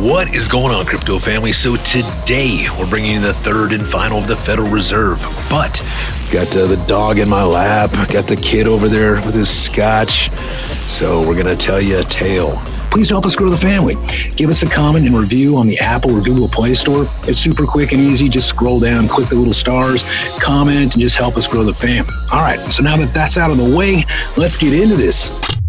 What is going on, crypto family? So today we're bringing you the third and final of the Federal Reserve, but got the dog in my lap, got the kid over there with his scotch. So we're going to tell you a tale. Please help us grow the family. Give us a comment and review on the Apple or Google Play Store. It's super quick and easy. Just scroll down, click the little stars, comment, and just help us grow the fam. All right, so now that that's out of the way, let's get into this.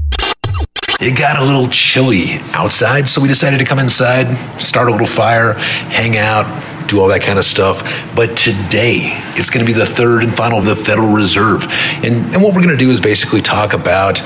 It got a little chilly outside, so we decided to come inside, start a little fire, hang out, do all that kind of stuff. But today, it's going to be the third and final of the Federal Reserve. And what we're going to do is basically talk about,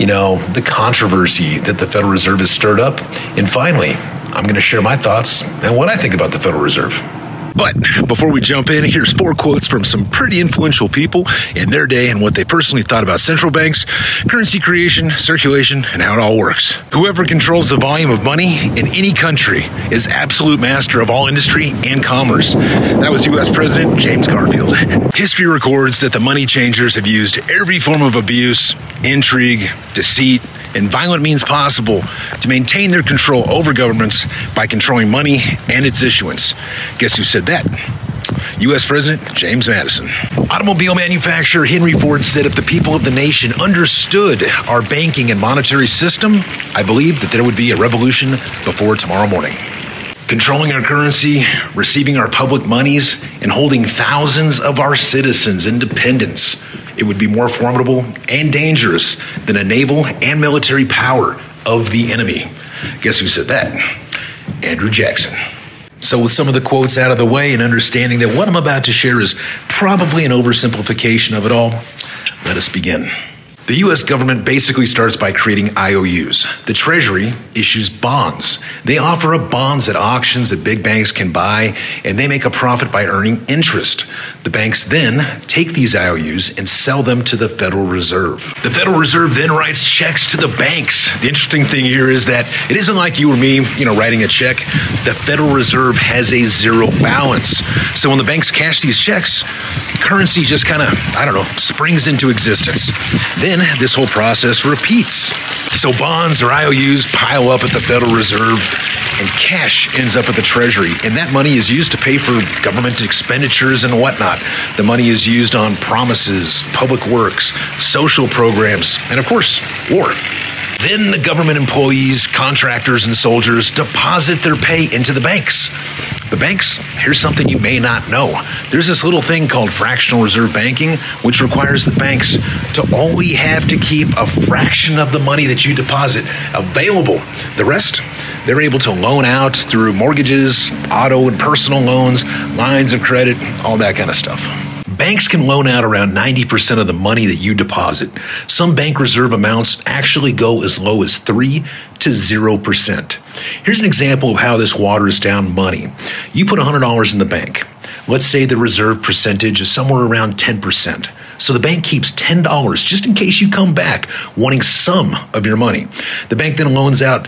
the controversy that the Federal Reserve has stirred up. And finally, I'm going to share my thoughts and what I think about the Federal Reserve. But before we jump in, here's 4 quotes from some pretty influential people in their day and what they personally thought about central banks, currency creation, circulation, and how it all works. Whoever controls the volume of money in any country is absolute master of all industry and commerce. That was U.S. President James Garfield. History records that the money changers have used every form of abuse, intrigue, deceit, and violent means possible to maintain their control over governments by controlling money and its issuance. Guess who said that? U.S. President James Madison. Automobile manufacturer Henry Ford said, if the people of the nation understood our banking and monetary system, I believe that there would be a revolution before tomorrow morning. Controlling our currency, receiving our public monies, and holding thousands of our citizens in dependence, it would be more formidable and dangerous than a naval and military power of the enemy. Guess who said that? Andrew Jackson. So with some of the quotes out of the way and understanding that what I'm about to share is probably an oversimplification of it all, let us begin. The U.S. government basically starts by creating IOUs. The Treasury issues bonds. They offer up bonds at auctions that big banks can buy, and they make a profit by earning interest. The banks then take these IOUs and sell them to the Federal Reserve. The Federal Reserve then writes checks to the banks. The interesting thing here is that it isn't like you or me, writing a check. The Federal Reserve has a zero balance. So when the banks cash these checks, currency just kind of, springs into existence. Then this whole process repeats. So bonds or IOUs pile up at the Federal Reserve and cash ends up at the Treasury. And that money is used to pay for government expenditures and whatnot. The money is used on promises, public works, social programs, and of course, war. Then the government employees, contractors, and soldiers deposit their pay into the banks. The banks, here's something you may not know. There's this little thing called fractional reserve banking, which requires the banks to only have to keep a fraction of the money that you deposit available. The rest, they're able to loan out through mortgages, auto and personal loans, lines of credit, all that kind of stuff. Banks can loan out around 90% of the money that you deposit. Some bank reserve amounts actually go as low as 3 to 0%. Here's an example of how this waters down money. You put $100 in the bank. Let's say the reserve percentage is somewhere around 10%. So the bank keeps $10 just in case you come back wanting some of your money. The bank then loans out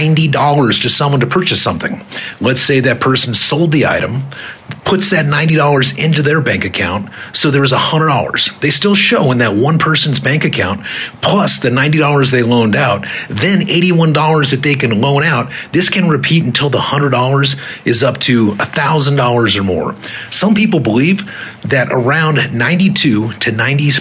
$90 to someone to purchase something. Let's say that person sold the item, puts that $90 into their bank account, so there was $100. They still show in that one person's bank account, plus the $90 they loaned out, then $81 that they can loan out. This can repeat until the $100 is up to $1,000 or more. Some people believe that around 92 to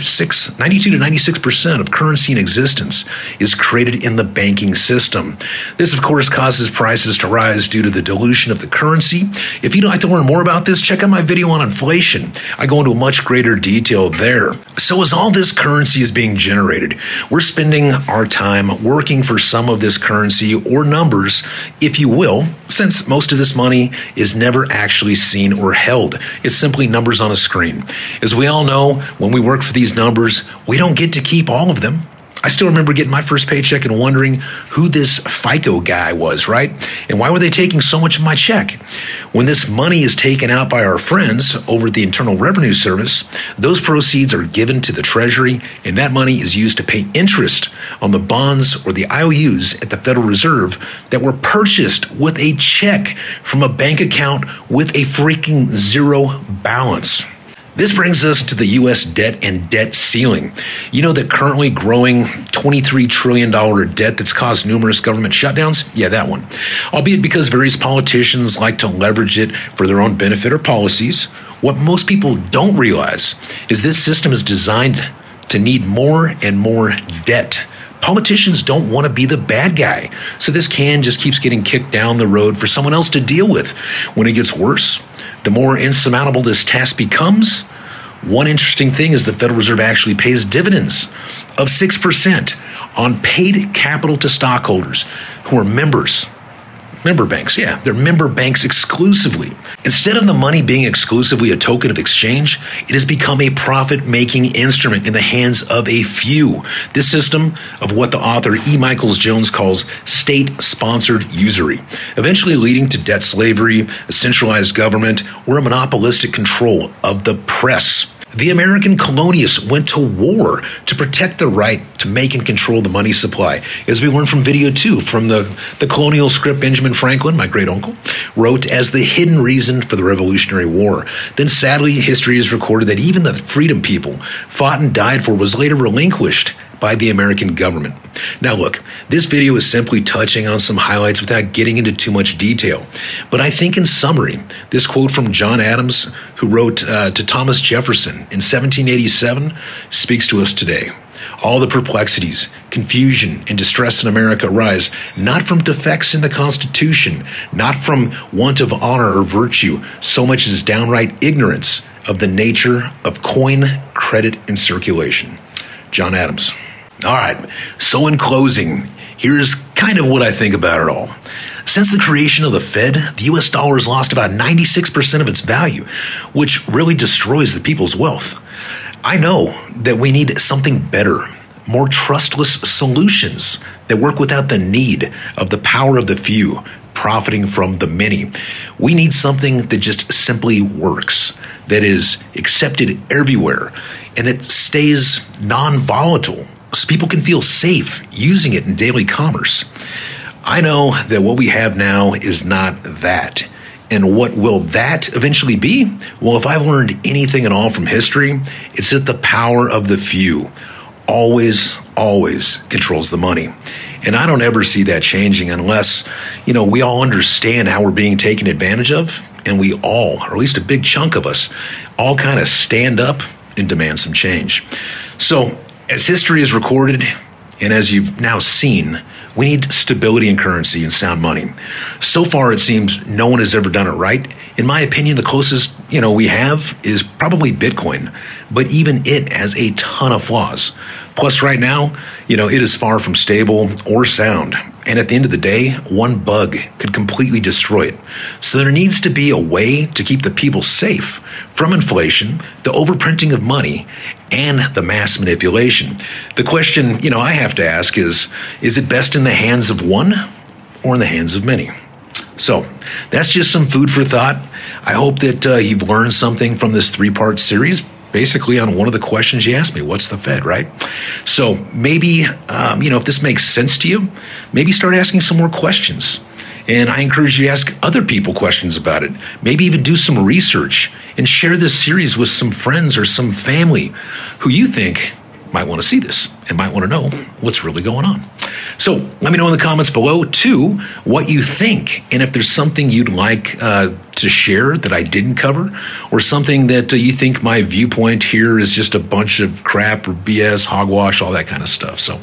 96% of currency in existence is created in the banking system. This, of course, causes prices to rise due to the dilution of the currency. If you'd like to learn more about this, check out my video on inflation. I go into much greater detail there. So as all this currency is being generated, we're spending our time working for some of this currency or numbers, if you will, since most of this money is never actually seen or held. It's simply numbers on a screen. As we all know, when we work for these numbers, we don't get to keep all of them. I still remember getting my first paycheck and wondering who this FICO guy was, right? And why were they taking so much of my check? When this money is taken out by our friends over at the Internal Revenue Service, those proceeds are given to the Treasury, and that money is used to pay interest on the bonds or the IOUs at the Federal Reserve that were purchased with a check from a bank account with a freaking zero balance. This brings us to the U.S. debt and debt ceiling. You know that currently growing $23 trillion debt that's caused numerous government shutdowns? Yeah, that one. Albeit because various politicians like to leverage it for their own benefit or policies, what most people don't realize is this system is designed to need more and more debt. Politicians don't want to be the bad guy, so this can just keeps getting kicked down the road for someone else to deal with. When it gets worse, the more insurmountable this task becomes. One interesting thing is the Federal Reserve actually pays dividends of 6% on paid capital to stockholders who are members. Member banks, yeah, they're member banks exclusively. Instead of the money being exclusively a token of exchange, it has become a profit-making instrument in the hands of a few. This system of what the author E. Michaels Jones calls state-sponsored usury, eventually leading to debt slavery, a centralized government, or a monopolistic control of the press. The American colonialists went to war to protect the right to make and control the money supply. As we learned from video 2, from the colonial script Benjamin Franklin, my great uncle, wrote as the hidden reason for the Revolutionary War. Then sadly, history has recorded that even the freedom people fought and died for was later relinquished by the American government. Now look, this video is simply touching on some highlights without getting into too much detail. But I think in summary, this quote from John Adams, who wrote to Thomas Jefferson in 1787, speaks to us today. All the perplexities, confusion, and distress in America arise not from defects in the Constitution, not from want of honor or virtue, so much as downright ignorance of the nature of coin, credit, and circulation. John Adams. All right, so in closing, here's kind of what I think about it all. Since the creation of the Fed, the U.S. dollar has lost about 96% of its value, which really destroys the people's wealth. I know that we need something better, more trustless solutions that work without the need of the power of the few profiting from the many. We need something that just simply works, that is accepted everywhere, and that stays non-volatile so people can feel safe using it in daily commerce. I know that what we have now is not that. And what will that eventually be? Well, if I've learned anything at all from history, it's that the power of the few always controls the money. And I don't ever see that changing unless, we all understand how we're being taken advantage of, and we all, or at least a big chunk of us, all kind of stand up and demand some change. So, as history is recorded, and as you've now seen, we need stability in currency and sound money. So far, it seems no one has ever done it right. In my opinion, the closest, we have is probably Bitcoin, but even it has a ton of flaws. Plus, right now, it is far from stable or sound. And at the end of the day, one bug could completely destroy it. So there needs to be a way to keep the people safe from inflation, the overprinting of money, and the mass manipulation. The question, I have to ask is it best in the hands of one or in the hands of many? So that's just some food for thought. I hope that you've learned something from this 3-part series, basically on one of the questions you asked me, what's the Fed, right? So maybe, if this makes sense to you, maybe start asking some more questions. And I encourage you to ask other people questions about it. Maybe even do some research and share this series with some friends or some family who you think might want to see this and might want to know what's really going on. So let me know in the comments below, too, what you think. And if there's something you'd like to share that I didn't cover, or something that you think my viewpoint here is just a bunch of crap or BS, hogwash, all that kind of stuff. So,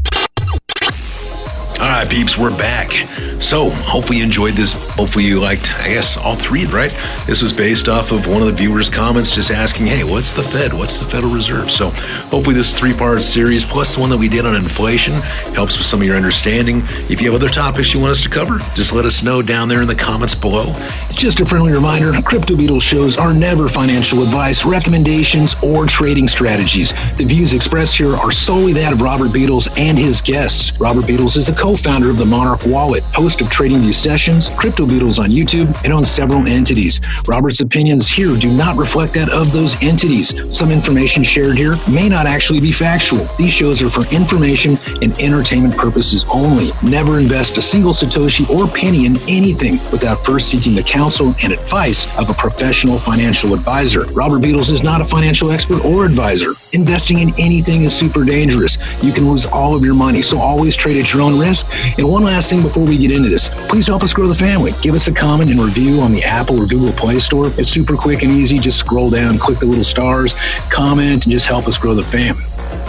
all right, peeps, we're back. So hopefully you enjoyed this. Hopefully you liked, all 3, right? This was based off of one of the viewers' comments just asking, hey, what's the Fed? What's the Federal Reserve? So hopefully this 3-part series, plus the one that we did on inflation, helps with some of your understanding. If you have other topics you want us to cover, just let us know down there in the comments below. Just a friendly reminder, Crypto Beatles shows are never financial advice, recommendations, or trading strategies. The views expressed here are solely that of Robert Beatles and his guests. Robert Beatles is a co co-founder of the Monarch Wallet, host of TradingView Sessions, Crypto Beatles on YouTube, and owns several entities. Robert's opinions here do not reflect that of those entities. Some information shared here may not actually be factual. These shows are for information and entertainment purposes only. Never invest a single Satoshi or penny in anything without first seeking the counsel and advice of a professional financial advisor. Robert Beatles is not a financial expert or advisor. Investing in anything is super dangerous. You can lose all of your money, so always trade at your own risk. And one last thing before we get into this, please help us grow the family. Give us a comment and review on the Apple or Google Play Store. It's super quick and easy. Just scroll down, click the little stars, comment, and just help us grow the fam.